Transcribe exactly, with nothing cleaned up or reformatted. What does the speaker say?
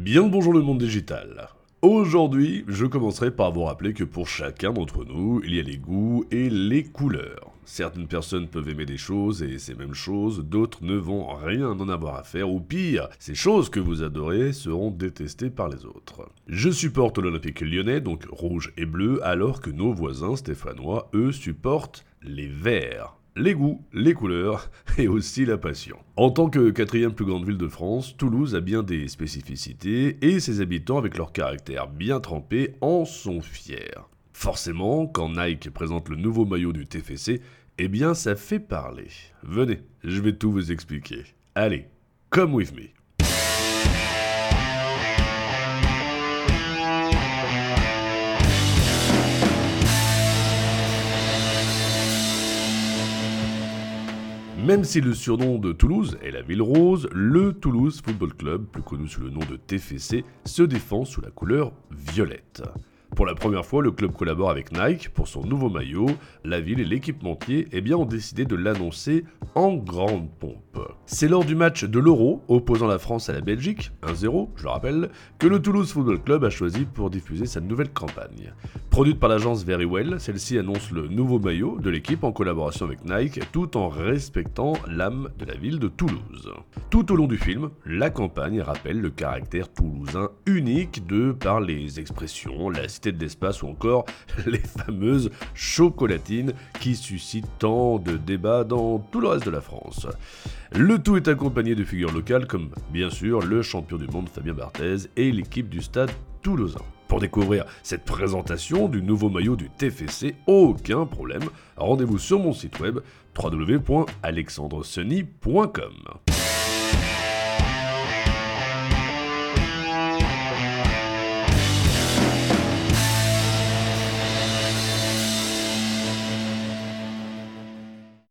Bien le bonjour le monde digital. Aujourd'hui, je commencerai par vous rappeler que pour chacun d'entre nous, il y a les goûts et les couleurs. Certaines personnes peuvent aimer des choses et ces mêmes choses, d'autres ne vont rien en avoir à faire, ou pire, ces choses que vous adorez seront détestées par les autres. Je supporte l'Olympique lyonnais, donc rouge et bleu, alors que nos voisins stéphanois, eux, supportent les verts. Les goûts, les couleurs et aussi la passion. En tant que quatrième plus grande ville de France, Toulouse a bien des spécificités et ses habitants avec leur caractère bien trempé en sont fiers. Forcément, quand Nike présente le nouveau maillot du T F C, eh bien ça fait parler. Venez, je vais tout vous expliquer. Allez, come with me. Même si le surnom de Toulouse est la ville rose, le Toulouse Football Club, plus connu sous le nom de T F C, se défend sous la couleur violette. Pour la première fois, le club collabore avec Nike pour son nouveau maillot. La ville et l'équipementier eh bien, ont décidé de l'annoncer en grande pompe. C'est lors du match de l'Euro, opposant la France à la Belgique, un zéro, je le rappelle, que le Toulouse Football Club a choisi pour diffuser sa nouvelle campagne. Produite par l'agence Verywell, celle-ci annonce le nouveau maillot de l'équipe en collaboration avec Nike, tout en respectant l'âme de la ville de Toulouse. Tout au long du film, la campagne rappelle le caractère toulousain unique de par les expressions, la cité de l'espace ou encore les fameuses chocolatines qui suscitent tant de débats dans tout le reste de la France. Le tout est accompagné de figures locales comme bien sûr le champion du monde Fabien Barthez et l'équipe du stade toulousain. Pour découvrir cette présentation du nouveau maillot du T F C, aucun problème, rendez-vous sur mon site web w w w point alexandre seny point com.